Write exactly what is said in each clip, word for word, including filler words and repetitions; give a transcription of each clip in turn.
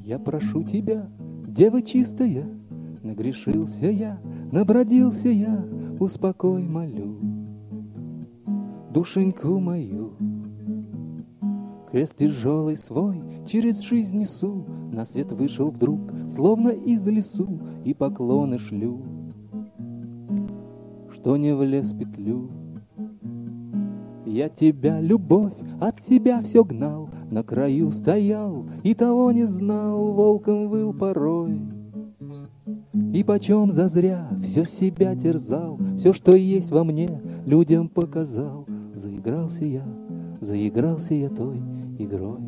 Я прошу тебя, дева чистая, нагрешился я, набродился я, успокой, молю, душеньку мою. Крест тяжелый свой через жизнь несу, на свет вышел вдруг, словно из лесу, и поклоны шлю, что не влез в петлю. Я тебя, любовь, от себя все гнал, на краю стоял и того не знал, волком выл порой. И почем зазря все себя терзал, все, что есть во мне, людям показал. Заигрался я, заигрался я той игрой.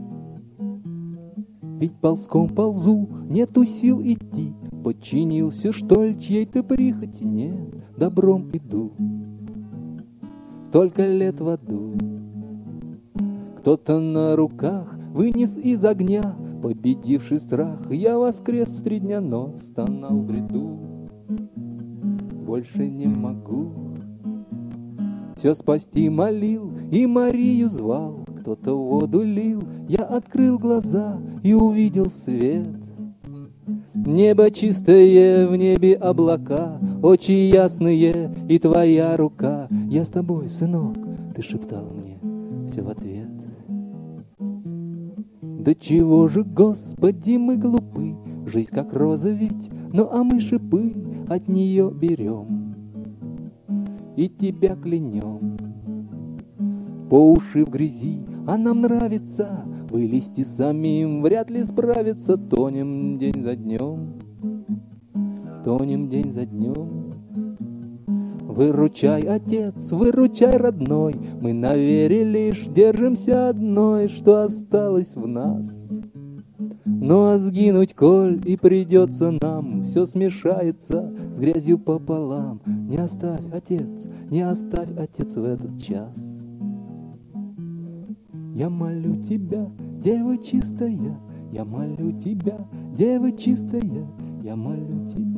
Ведь ползком ползу, нету сил идти, подчинился, что ли, чьей-то прихоти? Нет, добром иду, столько лет в аду. Кто-то на руках вынес из огня, победивший страх. Я воскрес в три дня, но стонал в бреду. Больше не могу. Все спасти молил и Марию звал. Кто-то воду лил, я открыл глаза и увидел свет. Небо чистое, в небе облака, очи ясные и твоя рука. Я с тобой, сынок, ты шептал мне все в ответ. Да чего же, Господи, мы глупы, жизнь как роза ведь, ну а мы шипы от нее берем и тебя клянем. По уши в грязи, а нам нравится вылезти самим, вряд ли справиться. Тонем день за днем, тонем день за днем. Выручай, отец, выручай, родной, мы на вере лишь держимся одной, что осталось в нас. Ну а сгинуть, коль и придется нам, все смешается с грязью пополам. Не оставь, отец, не оставь, отец, в этот час. Я молю тебя, дева чистая, я молю тебя, дева чистая, я молю тебя.